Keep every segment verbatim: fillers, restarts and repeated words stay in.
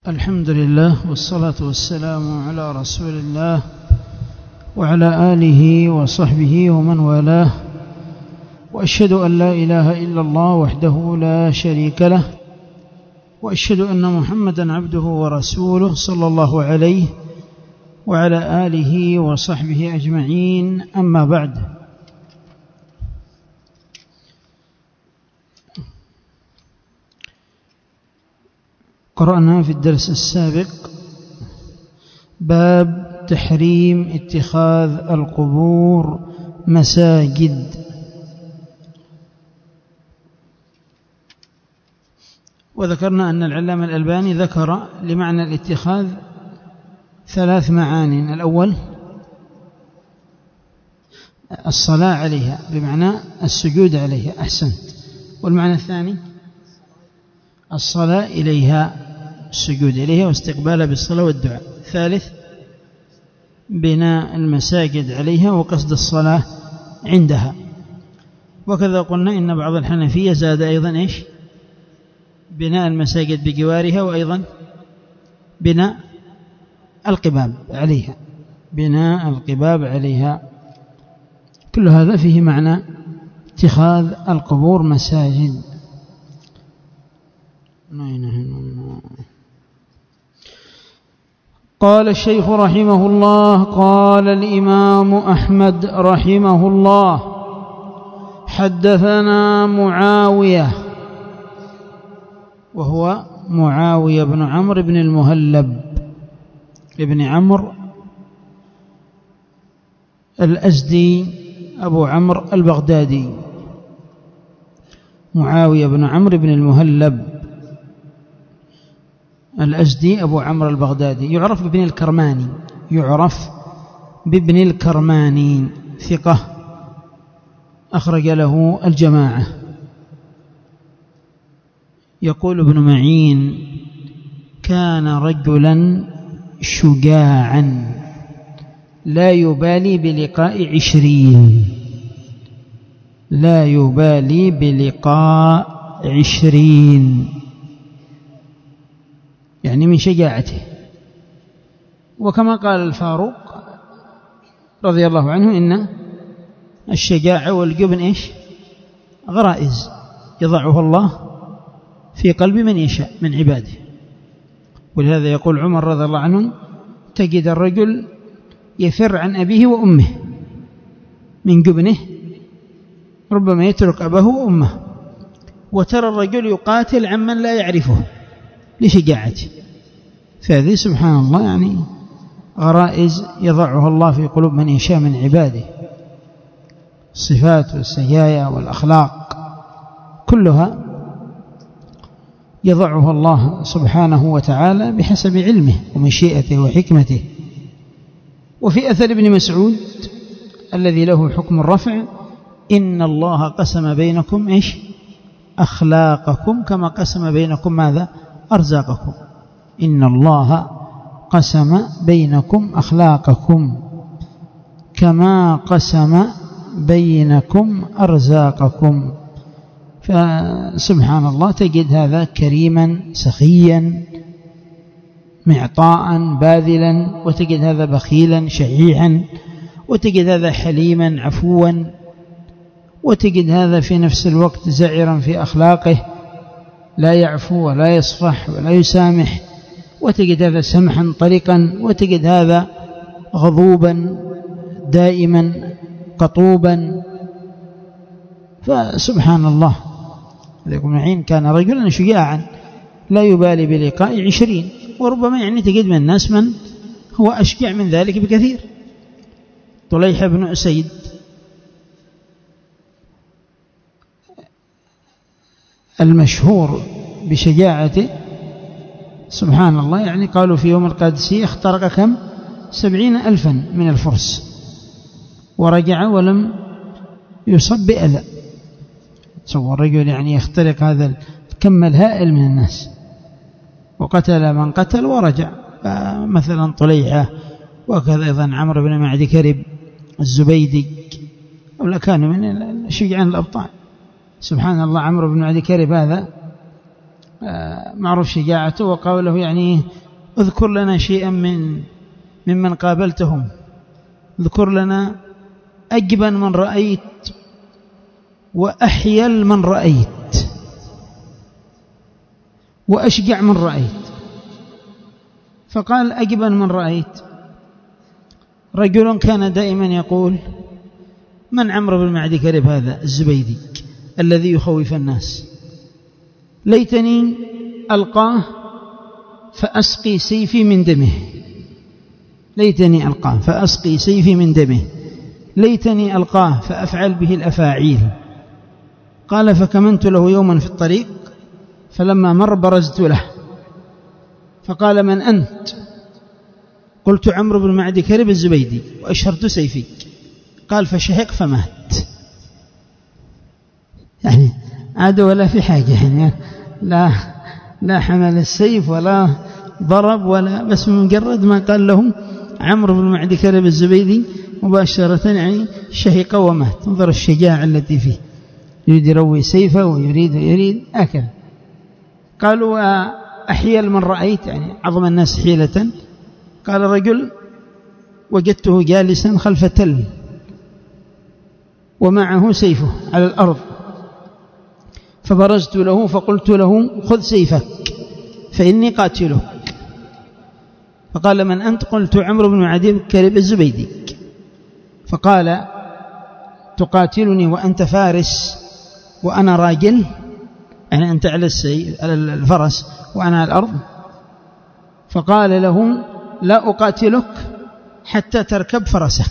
الحمد لله والصلاة والسلام على رسول الله وعلى آله وصحبه ومن والاه، وأشهد أن لا إله إلا الله وحده لا شريك له، وأشهد أن محمدا عبده ورسوله صلى الله عليه وعلى آله وصحبه أجمعين. أما بعد، قرأنا في الدرس السابق باب تحريم اتخاذ القبور مساجد، وذكرنا أن العلامة الألباني ذكر لمعنى الاتخاذ ثلاث معاني. الأول الصلاة عليها بمعنى السجود عليها، أحسنت. والمعنى الثاني الصلاة إليها، السجود إليها واستقبالها بالصلاة والدعاء. ثالث بناء المساجد عليها وقصد الصلاة عندها. وكذا قلنا إن بعض الحنفية زاد أيضا إيش؟ بناء المساجد بجوارها، وأيضا بناء القباب عليها، بناء القباب عليها. كل هذا فيه معنى اتخاذ القبور مساجد. قال الشيخ رحمه الله: قال الإمام أحمد رحمه الله: حدثنا معاوية، وهو معاوية بن عمرو بن المهلب ابن عمرو الأزدي أبو عمرو البغدادي، معاوية بن عمرو بن المهلب الأزدي أبو عمرو البغدادي، يعرف بابن الكرماني، يعرف بابن الكرماني، ثقة أخرج له الجماعة. يقول ابن معين: كان رجلا شجاعا لا يبالي بلقاء عشرين، لا يبالي بلقاء عشرين، يعني من شجاعته. وكما قال الفاروق رضي الله عنه: إن الشجاعة والجبن إيش؟ غرائز يضعها الله في قلب من يشاء من عباده. ولهذا يقول عمر رضي الله عنه: تجد الرجل يفر عن أبيه وأمه من جبنه، ربما يترك أباه وأمه، وترى الرجل يقاتل عمن لا يعرفه لشجاعته. فهذه سبحان الله يعني غرائز يضعها الله في قلوب من يشاء من عباده. الصفات والسجايا والأخلاق كلها يضعها الله سبحانه وتعالى بحسب علمه ومشيئته وحكمته. وفي أثر ابن مسعود الذي له حكم الرفع: إن الله قسم بينكم إيش؟ أخلاقكم كما قسم بينكم ماذا؟ أرزاقكم. إن الله قسم بينكم أخلاقكم كما قسم بينكم أرزاقكم. فسبحان الله تجد هذا كريما سخيا معطاء باذلا، وتجد هذا بخيلا شحيحا، وتجد هذا حليما عفوا، وتجد هذا في نفس الوقت زعرا في أخلاقه، لا يعفو ولا يصفح ولا يسامح، وتجد هذا سمحا طريقا، وتجد هذا غضوبا دائما قطوبا. فسبحان الله. ابن معين كان رجلا شجاعا لا يبالي بلقاء عشرين، وربما يعني تجد من الناس من هو أشجع من ذلك بكثير. طليحة بن أسيد المشهور بشجاعته سبحان الله، يعني قالوا في يوم القادسية اخترق كم؟ سبعين ألفا من الفرس، ورجع ولم يصب بأذى. تصور رجل يعني يخترق هذا الكم الهائل من الناس، وقتل من قتل ورجع. مثلا طليحة، وكذا أيضا عمرو بن معد كرب الزبيدي، ولا كانوا من الشجعان الأبطال. سبحان الله. عمرو بن معد كرب هذا معروف شجاعته، وقال له يعني اذكر لنا شيئا من ممن قابلتهم، اذكر لنا أجبن من رأيت وأحيل من رأيت وأشجع من رأيت. فقال أجبن من رأيت رجل كان دائما يقول: من عمرو بن معدي كرب هذا الزبيدي الذي يخوف الناس، ليتني ألقاه فأسقي سيفي من دمه، ليتني ألقاه فأسقي سيفي من دمه، ليتني ألقاه فأفعل به الأفاعيل. قال: فكمنت له يوما في الطريق، فلما مر برزت له فقال: من أنت؟ قلت: عمرو بن معدي كرب الزبيدي، وأشهرت سيفي. قال: فشهق فمات. يعني عاد ولا في حاجة، يعني لا لا حمل السيف ولا ضرب ولا، بس مجرد ما قال له عمرو بن معدي كرب الزبيدي مباشرة يعني شهق ومات. انظر الشجاعة التي فيه، يريد يروي سيفه ويريد يريد أكل. قالوا: أحيل من رأيت، يعني عظم الناس حيلة. قال رجل: وجدته جالسا خلف تل ومعه سيفه على الأرض، فبرزت له فقلت له: خذ سيفك فإني قاتلك. فقال: من أنت؟ قلت: عمرو بن معدي كرب الزبيدي. فقال: تقاتلني وأنت فارس وأنا راجل؟ يعني أنت على الفرس وأنا على الأرض. فقال له: لا أقاتلك حتى تركب فرسك.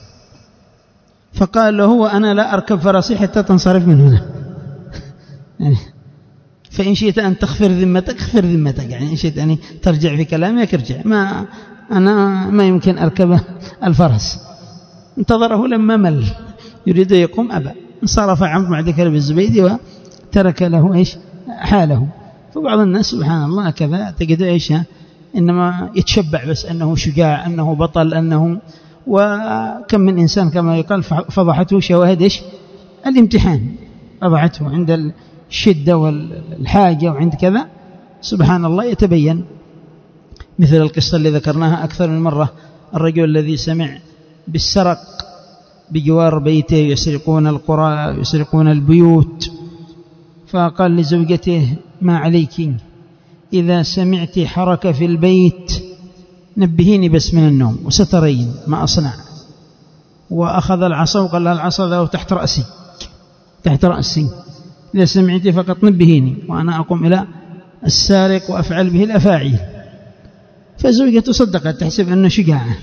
فقال له: وأنا لا أركب فرسي حتى تنصرف من هنا. يعني فإن شئت أن تغفر ذمتك اغفر ذمتك، يعني إن شئت أن ترجع في كلامك ارجع، ما أنا ما يمكن أركب الفرس. انتظره لما مل يريد يقوم أبى، انصرف عمرو بن معدي كرب الزبيدي وترك له إيش حاله. فبعض الناس سبحان الله كذا تجد إيش إنما يتشبع بس أنه شجاع، أنه بطل، أنه، وكم من إنسان كما يقال فضحته شواهد إيش الامتحان، فضحته عند الشدة والحاجة وعند كذا سبحان الله يتبين. مثل القصة اللي ذكرناها أكثر من مرة، الرجل الذي سمع بالسرق بجوار بيته، يسرقون القرى يسرقون البيوت، فقال لزوجته: ما عليك إذا سمعت حركة في البيت نبهيني بس من النوم وسترين ما أصنع. وأخذ العصا وقال لها: العصا ذو تحت رأسي تحت رأسي، إذا سمعت فقط نبهيني وأنا أقوم إلى السارق وأفعل به الأفاعيل. فزوجته صدقت تحسب أنه شجاعة.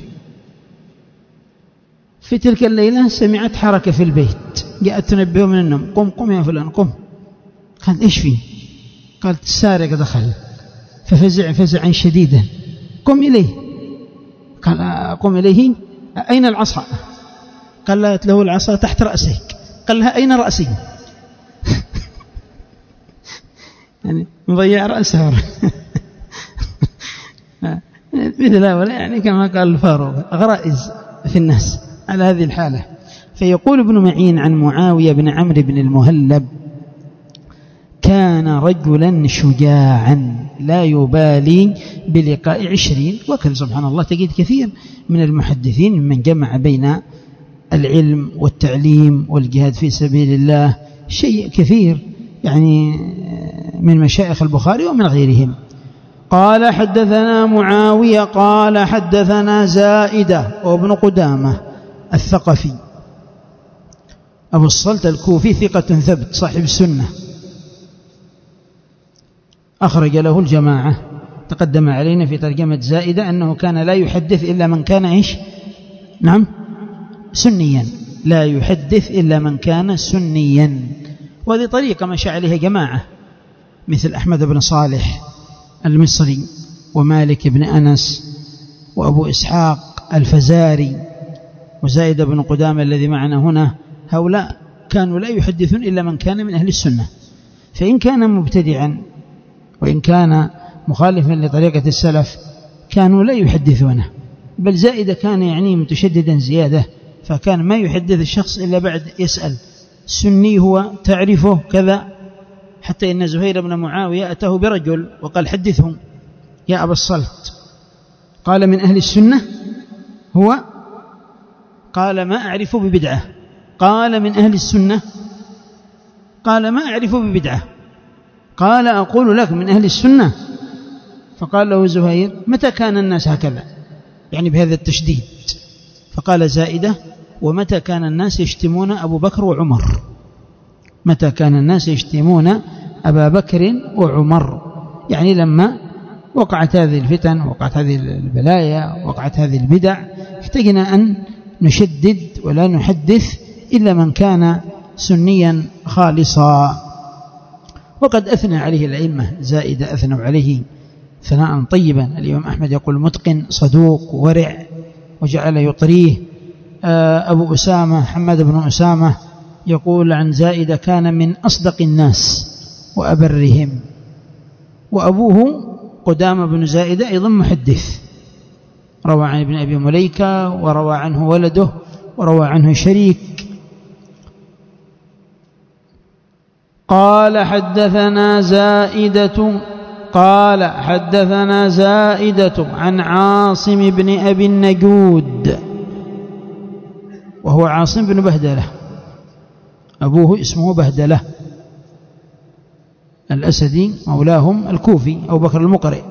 في تلك الليلة سمعت حركة في البيت، جاءت تنبهه من النوم: قم قم يا فلان قم. قال: إيش فيه؟ قالت: السارق دخل. ففزع فزعا شديدا: قم إليه. قال: قم إليه. أين العصا؟ قالت له: العصا تحت رأسك. قال لها: أين رأسي؟ يعني مضيع رأسه. مثل هؤلاء يعني كما قال الفاروق غرائز في الناس على هذه الحالة. فيقول ابن معين عن معاوية بن عمرو بن المهلب: كان رجلا شجاعا لا يبالي بلقاء عشرين. وكان سبحان الله تجد كثير من المحدثين من جمع بين العلم والتعليم والجهاد في سبيل الله، شيء كثير يعني من مشايخ البخاري ومن غيرهم. قال: حدثنا معاوية قال حدثنا زائدة وابن قدامة الثقفي أبو الصلت الكوفي ثقة ثبت صاحب السنة، أخرج له الجماعة. تقدم علينا في ترجمة زائدة أنه كان لا يحدث إلا من كان إيش؟ نعم سنيا، لا يحدث إلا من كان سنيا. وهذه طريقة مشى عليها جماعة مثل أحمد بن صالح المصري ومالك بن أنس وأبو إسحاق الفزاري وزائد بن قدامة الذي معنا هنا. هؤلاء كانوا لا يحدثون إلا من كان من أهل السنة. فإن كان مبتدعا وإن كان مخالفا لطريقة السلف كانوا لا يحدثونه، بل زائد كان يعني متشددا زيادة، فكان ما يحدث الشخص إلا بعد يسأل: سني هو؟ تعرفه كذا؟ حتى إن زهير بن معاوية أتاه برجل وقال حدثهم يا أبا الصلت، قال من أهل السنة هو؟ قال ما أعرف ببدعة. قال من أهل السنة؟ قال ما أعرف ببدعة. قال أقول لك من أهل السنة. فقال له زهير متى كان الناس هكذا، يعني بهذا التشديد؟ فقال زائدة ومتى كان الناس يشتمون أبو بكر وعمر، متى كان الناس يشتمون أبا بكر وعمر، يعني لما وقعت هذه الفتن، وقعت هذه البلايا، وقعت هذه البدع، احتجنا أن نشدد ولا نحدث إلا من كان سنيا خالصا. وقد أثنى عليه الأئمة، زائدة أثنوا عليه ثناء طيبا. الإمام أحمد يقول متقن صدوق ورع، وجعل يطريه. أبو أسامة حماد بن أسامة يقول عن زائدة كان من أصدق الناس وأبرهم. وأبوه قدامة بن زائدة أيضا محدث، روى عن ابن أبي مليكة، وروى عنه ولده، وروى عنه شريك. قال حدثنا زائدة قال حدثنا زائدة عن عاصم بن أبي النجود، وهو عاصم بن بهدلة، أبوه اسمه بهدلة الأسدي مولاهم الكوفي أبو بكر المقرئ.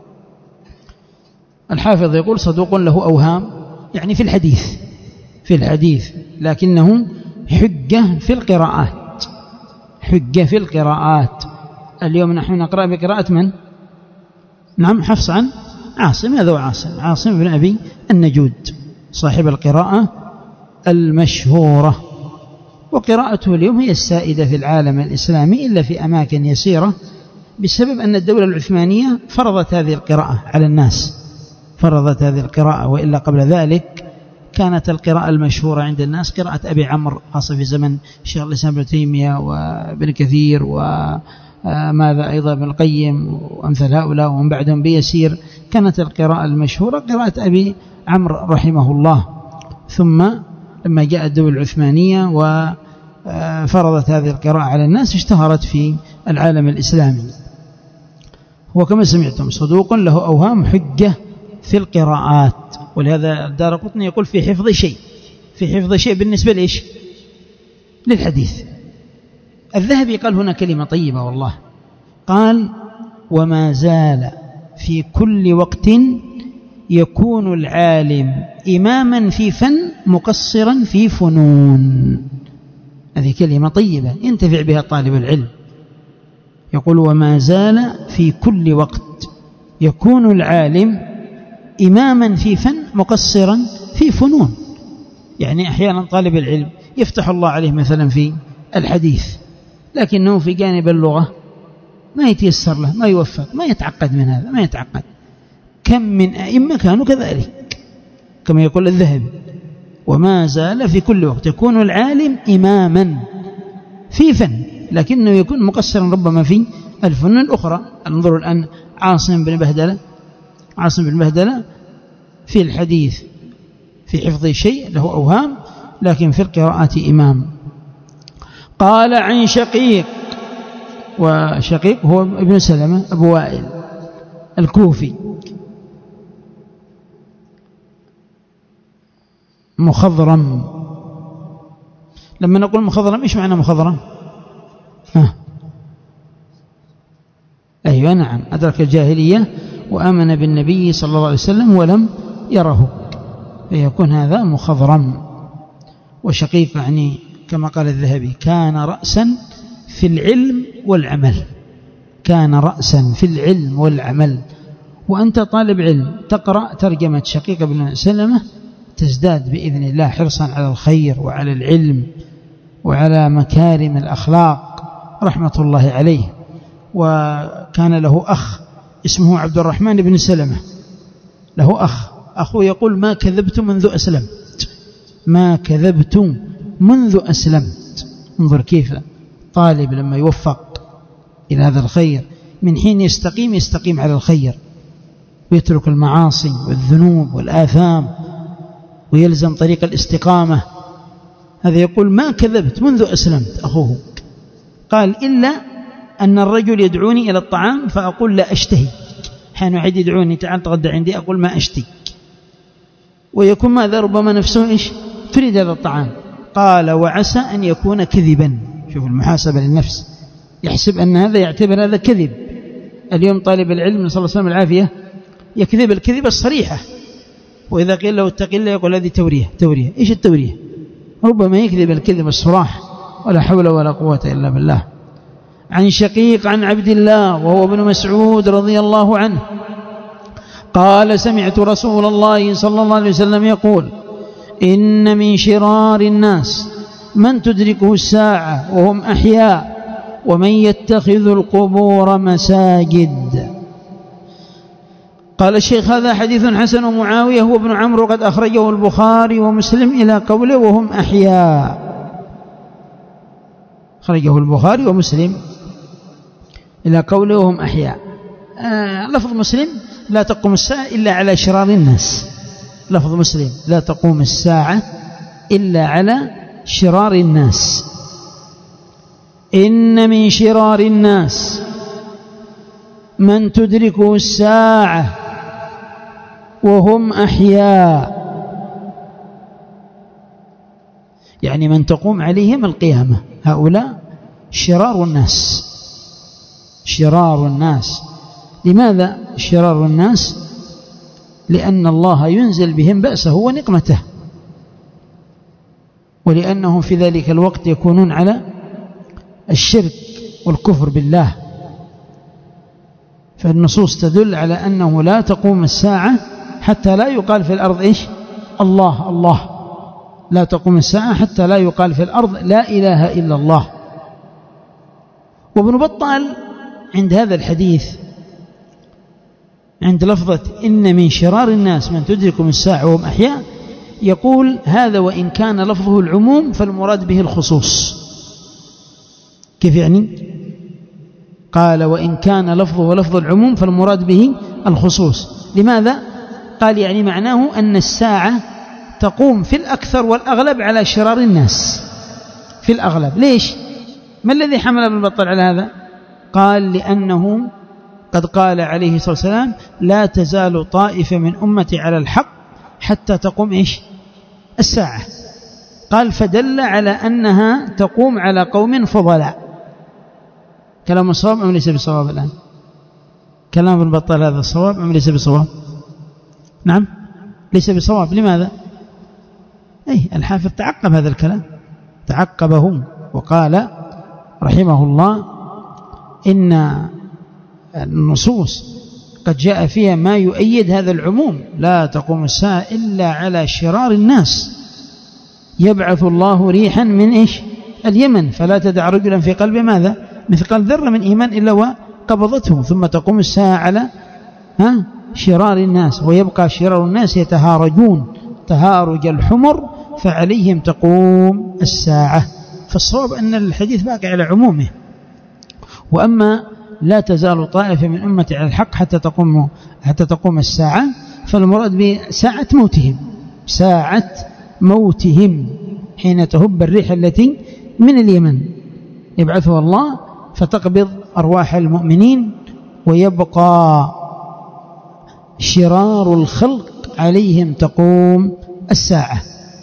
الحافظ يقول صدوق له أوهام، يعني في الحديث في الحديث لكنه حجة في القراءات، حجة في القراءات. اليوم نحن نقرأ بقراءة من؟ نعم حفص عن عاصم، هذا هو عاصم عاصم بن أبي النجود صاحب القراءة المشهورة. وقراءته اليوم هي السائدة في العالم الإسلامي إلا في أماكن يسيرة، بسبب أن الدولة العثمانية فرضت هذه القراءة على الناس، فرضت هذه القراءة. وإلا قبل ذلك كانت القراءة المشهورة عند الناس قراءة أبي عمرو، خاصة في زمن شيخ الإسلام ابن تيمية وابن كثير وماذا أيضا ابن القيم وأمثال هؤلاء ومن بعدهم بيسير. كانت القراءة المشهورة قراءة أبي عمرو رحمه الله. ثم لما جاءت الدولة العثمانية وفرضت هذه القراءة على الناس اشتهرت في العالم الإسلامي. وكما سمعتم صدوق له أوهام، حجة في القراءات. ولهذا الدارقطني يقول في حفظ شيء، في حفظ شيء بالنسبة لإيش؟ للحديث. الذهبي قال هنا كلمة طيبة والله، قال وما زال في كل وقت يكون العالم إماما في فن مقصرا في فنون. هذه كلمة طيبة ينتفع بها طالب العلم. يقول وما زال في كل وقت يكون العالم إماما في فن مقصرا في فنون. يعني أحيانا طالب العلم يفتح الله عليه مثلا في الحديث، لكنه في جانب اللغة ما يتيسر له، ما يوفق، ما يتعقد من هذا، ما يتعقد. كم من أئمة كانوا كذلك كما يقول الذهبي، وما زال في كل وقت يكون العالم إماما في فن، لكنه يكون مقصرا ربما في الفنون الأخرى. انظروا الآن عاصم بن بهدلة، عاصم بن بهدلة في الحديث في حفظ شيء له أوهام، لكن في القراءات إمام. قال عن شقيق، وشقيق هو ابن سلمة أبو وائل الكوفي، مخضرم. لما نقول مخضرم إيش معنى مخضرم؟ ها. أيوة نعم، أدرك الجاهلية وآمن بالنبي صلى الله عليه وسلم ولم يره، فيكون هذا مخضرم. وشقيق يعني كما قال الذهبي كان رأسا في العلم والعمل، كان رأسا في العلم والعمل. وأنت طالب علم تقرأ ترجمة شقيق بن سلمة تزداد بإذن الله حرصا على الخير وعلى العلم وعلى مكارم الأخلاق رحمة الله عليه. وكان له أخ اسمه عبد الرحمن بن سلمة، له أخ، أخوه يقول ما كذبت منذ أسلمت، ما كذبت منذ أسلمت. انظر كيف طالب لما يوفق إلى هذا الخير من حين يستقيم يستقيم على الخير، ويترك المعاصي والذنوب والآثام ويلزم طريق الاستقامة. هذا يقول ما كذبت منذ أسلمت. أخوه قال إلا أن الرجل يدعوني إلى الطعام فأقول لا أشتهي، حين واحد يدعوني تعال تغدى عندي أقول ما أشتهي، ويكون ماذا ربما نفسه إيش تريد هذا الطعام. قال وعسى أن يكون كذبا. شوف المحاسبة للنفس، يحسب أن هذا يعتبر هذا كذب. اليوم طالب العلم صلى الله عليه وسلم العافية يكذب الكذبة الصريحة، وإذا قيل له اتق الله يقول هذه تورية. تورية إيش التورية؟ ربما يكذب الكذب الصراح، ولا حول ولا قوة إلا بالله. عن شقيق عن عبد الله وهو ابن مسعود رضي الله عنه قال سمعت رسول الله صلى الله عليه وسلم يقول إن من شرار الناس من تدركه الساعة وهم أحياء ومن يتخذ القبور مساجد. قال الشيخ هذا حديث حسن. ومعاوية هو ابن عمرو قد أخرجه البخاري ومسلم إلى قوله وهم أحياء، أخرجه البخاري ومسلم إلى قوله وهم أحياء. آه لفظ مسلم لا تقوم الساعة إلا على شرار الناس. لفظ مسلم لا تقوم الساعة إلا على شرار الناس. إن من شرار الناس من تدركه الساعة وهم أحياء، يعني من تقوم عليهم القيامة. هؤلاء شرار الناس، شرار الناس. لماذا شرار الناس؟ لأن الله ينزل بهم بأسه ونقمته، ولأنهم في ذلك الوقت يكونون على الشرك والكفر بالله. فالنصوص تدل على أنه لا تقوم الساعة حتى لا يقال في الأرض إيش؟ الله الله. لا تقوم الساعة حتى لا يقال في الأرض لا إله إلا الله. وابن بطال عند هذا الحديث عند لفظة إن من شرار الناس من تدركهم الساعة وهم أحياء يقول هذا وإن كان لفظه العموم فالمراد به الخصوص. كيف يعني؟ قال وإن كان لفظه لفظ العموم فالمراد به الخصوص. لماذا؟ قال يعني معناه أن الساعة تقوم في الأكثر والأغلب على شرار الناس في الأغلب. ليش؟ ما الذي حمل ابن بطال على هذا؟ قال لأنه قد قال عليه الصلاة والسلام لا تزال طائفة من أمتي على الحق حتى تقوم إيش؟ الساعة. قال فدل على أنها تقوم على قوم فضلاء. كلام الصواب أم ليس بصواب الآن؟ كلام ابن بطال هذا الصواب أم ليس بصواب؟ نعم ليس بصواب. لماذا؟ أي الحافظ تعقب هذا الكلام، تعقبه وقال رحمه الله إن النصوص قد جاء فيها ما يؤيد هذا العموم. لا تقوم الساعة إلا على شرار الناس. يبعث الله ريحا من إيش؟ اليمن فلا تدع رجلا في قلبه ماذا؟ مثقال ذرة من إيمان إلا وقبضته. ثم تقوم الساعة على ها شرار الناس، ويبقى شرار الناس يتهارجون تهارج الحمر فعليهم تقوم الساعة. فالصواب أن الحديث باقي على عمومه. وأما لا تزال طائفة من أمتي على الحق حتى تقوم حتى تقوم الساعة فالمراد بساعة موتهم، ساعة موتهم حين تهب الريح التي من اليمن يبعثها الله فتقبض أرواح المؤمنين، ويبقى شرار الخلق عليهم تقوم الساعة.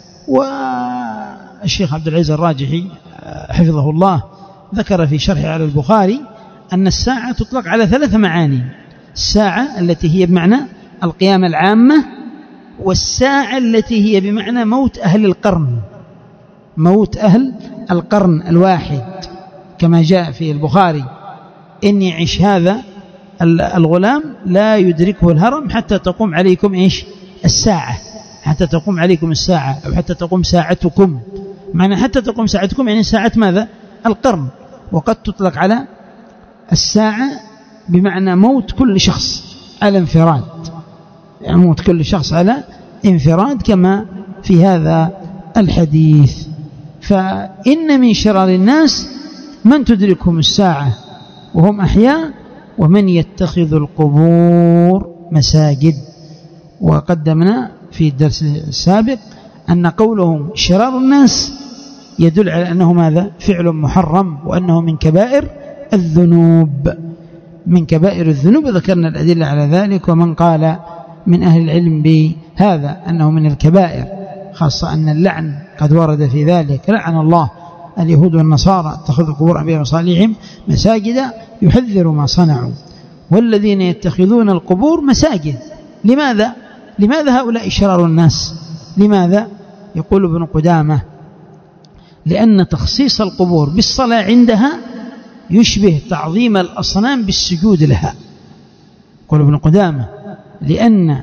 والشيخ عبد العزيز الراجحي حفظه الله ذكر في شرحه على البخاري أن الساعة تطلق على ثلاث معاني: الساعة التي هي بمعنى القيامة العامة، والساعة التي هي بمعنى موت أهل القرن، موت أهل القرن الواحد، كما جاء في البخاري إن يعيش هذا الغلام لا يدركه الهرم حتى تقوم عليكم إيش؟ الساعة، حتى تقوم عليكم الساعة، أو حتى تقوم ساعتكم. معنى حتى تقوم ساعتكم يعني ساعة ماذا؟ القرن. وقد تطلق على الساعة بمعنى موت كل شخص على انفراد، يعني موت كل شخص على انفراد كما في هذا الحديث. فإن من شرار الناس من تدركهم الساعة وهم أحياء ومن يتخذ القبور مساجد. وقدمنا في الدرس السابق أن قولهم شرار الناس يدل على أنه ماذا؟ فعل محرم، وأنه من كبائر الذنوب، من كبائر الذنوب، ذكرنا الأدلة على ذلك. ومن قال من أهل العلم بهذا أنه من الكبائر، خاصة أن اللعن قد ورد في ذلك، لعن الله اليهود والنصارى اتخذوا قبور أنبيائهم وصالحهم مساجد، يحذر ما صنعوا. والذين يتخذون القبور مساجد، لماذا؟ لماذا هؤلاء شرار الناس؟ لماذا؟ يقول ابن قدامة: لأن تخصيص القبور بالصلاة عندها يشبه تعظيم الأصنام بالسجود لها. يقول ابن قدامة: لأن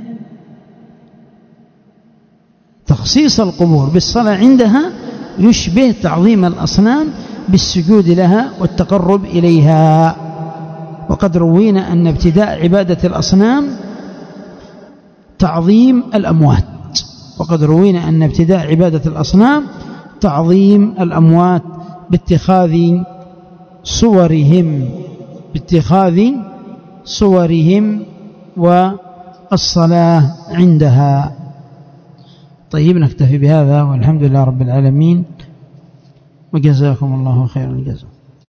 تخصيص القبور بالصلاة عندها يشبه تعظيم الأصنام بالسجود لها والتقرب إليها. وقد روينا أن ابتداء عبادة الأصنام تعظيم الأموات، وقد روينا أن ابتداء عبادة الأصنام تعظيم الأموات باتخاذ صورهم باتخاذ صورهم والصلاة عندها. طيب، نكتفي بهذا، والحمد لله رب العالمين، وجزاكم الله خير الجزاء.